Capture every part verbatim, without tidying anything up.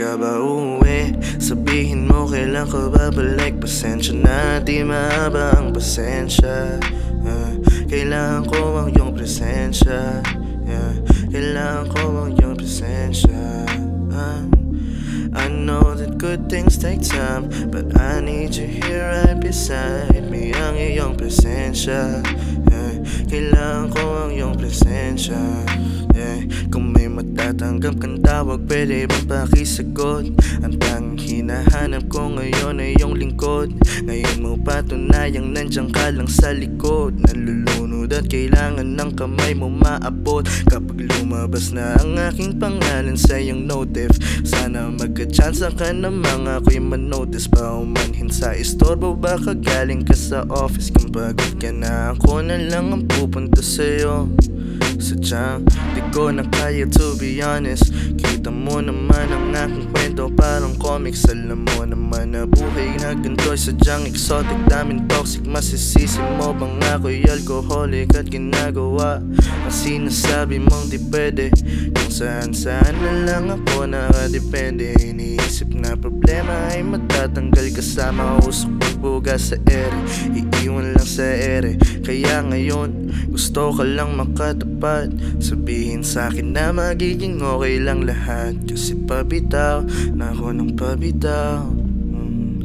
ka ba uuwi? Sabihin mo kailan ka babalik. Pasensya na, di mahaba ang pasensya. uh, Kailangan ko ang iyong presensya. yeah. Kailangan ko ang iyong presensya. uh, I know that good things take time, but I need you here right beside me. Ang iyong presensya. yeah. Kailangan ko ang iyong presensya. yeah. Kung may matatanggap kang tawag, pwede bang pakisagot? Ang tanging hinahanap ko ngayon ay iyong lingkod. Ngayon mo patunayang nandiyan ka lang sa likod. Nalulunod at kailangan ng kamay mo maabot. Kapag lumabas na ang aking pangalan sa iyong notif, sana magka-chance ka na mga ako'y manotice. Paumanhin sa istorbo, baka galing ka sa office. Kung pagod ka na, ako na lang ang pupunta sa'yo. Sadyang di ko na kaya, to be honest. Kita mo naman ang aking kwento, parang comics. Alam mo naman na buhay na ganito'y sadyang exotic. Daming toxic, masisisi mo bang ako'y alcoholic at ginagawa ang sinasabi mong di pwede? Kung saan saan na lang ako nakadepende. Iniisip na problema ay matatanggal kasama usok pagbuga sa ere. Iiwan lang sa ere. Kaya ngayon gusto ka lang makatapat. Sabihin sa'kin na magiging okay lang lahat. Kasi pabitaw na ako ng pabitaw. mm,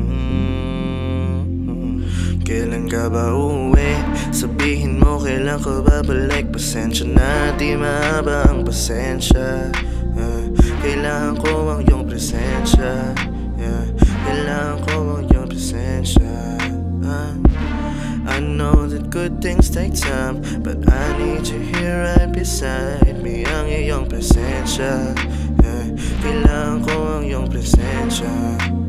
mm, mm. Kailan ka ba uuwi? Sabihin mo kailan ka babalik. Pasensya na, di mahaba ang pasensya. uh, Kailangan ko ang iyong presensya. yeah. Kailangan ko ang iyong presensya. uh, I know that good things take time, but I need you here right beside me. Ang iyong presensya. yeah. Kailangan ko ang iyong presensya.